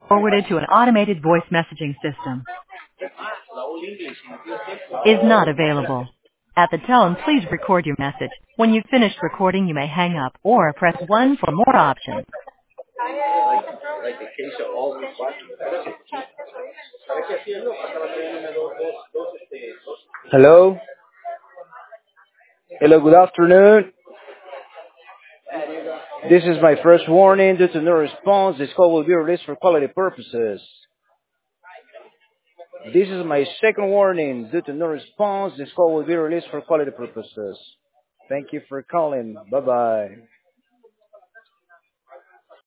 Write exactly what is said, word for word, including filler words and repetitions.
Forwarded to an automated voice messaging system. Is not available. At the tone, please record your message. When you've finished recording, you may hang up or press one for more options. Hello? Hello, good afternoon. This is my first warning. Due to no response, this call will be released for quality purposes. This is my second warning. Due to no response, this call will be released for quality purposes. Thank you for calling. Bye-bye.